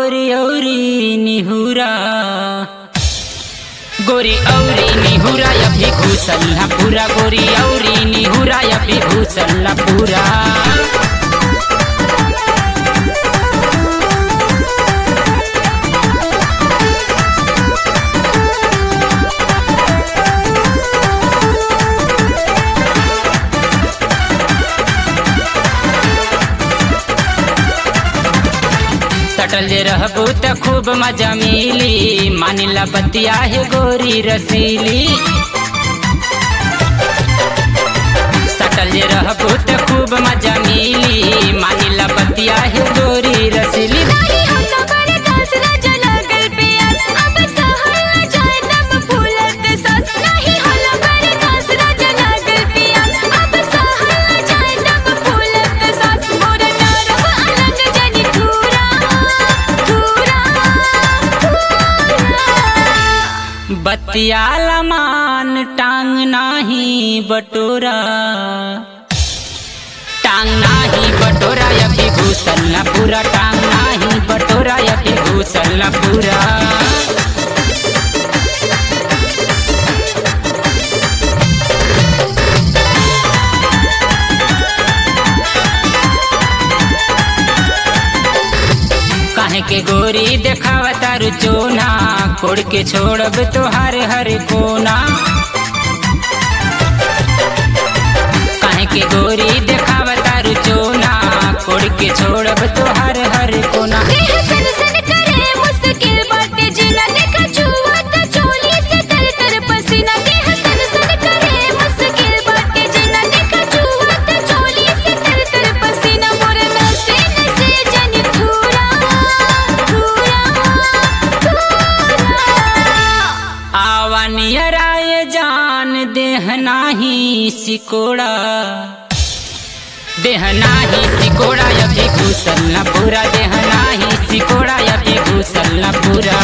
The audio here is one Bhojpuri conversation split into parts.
गोरी औरी निहुरा गोरी औरी निहुरा अभी घुसल्ला पूरा गोरी औरी निहुरा अभी घुसल्ला पूरा। सटल जे रहबू त खूब मजा मिली मानिला बतिया है गोरी रसीली। सटल जे रहबू त खूब मजा मिली मानिला बतिया है गोरी रसीली। बतियाला मान टांग नाही बटोरा टांग नाही बटोरा अभी घुसल्ला पूरा टांग नाही बटोरा अभी घुसल्ला पूरा। काहे के गोरी देखावा तारू चोना कोड़ के छोड़ब तोहार हर कोना। काहे के गोरी देखावा तारू चोना कोड़ के छोड़ब तोहार हर कोना। नियराए जान देह नाही सिकोड़ा देह नाही सिकोड़ा अभी घुसल्ला पूरा देह नाही सिकोड़ा अभी घुसल्ला पूरा।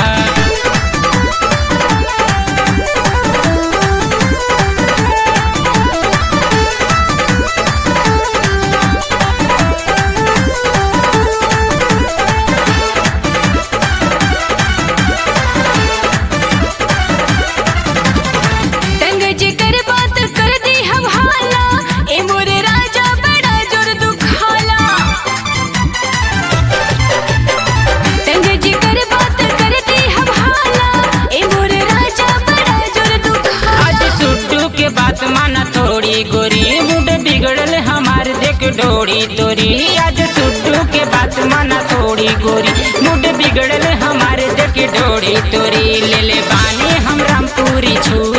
थोड़ी गोरी मूड बिगड़ल हमार देख डोरी तोरी आज सुट्टू के बात माना थोड़ी गोरी मूड बिगड़ल हमार देख डोरी तोरी ले ले बानी हम रामपुरी छू